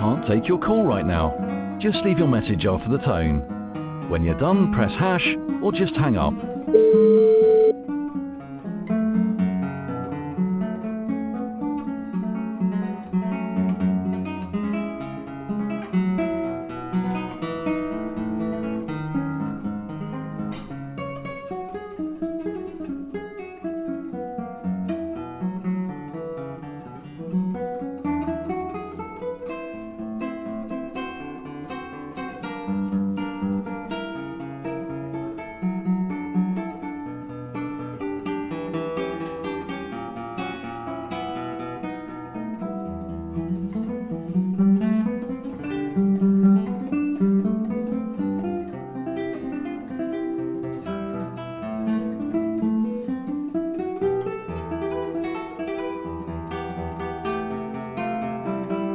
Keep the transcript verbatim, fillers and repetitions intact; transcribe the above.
can't take your call right now. Just leave your message after the tone. When you're done, press hash or just hang up.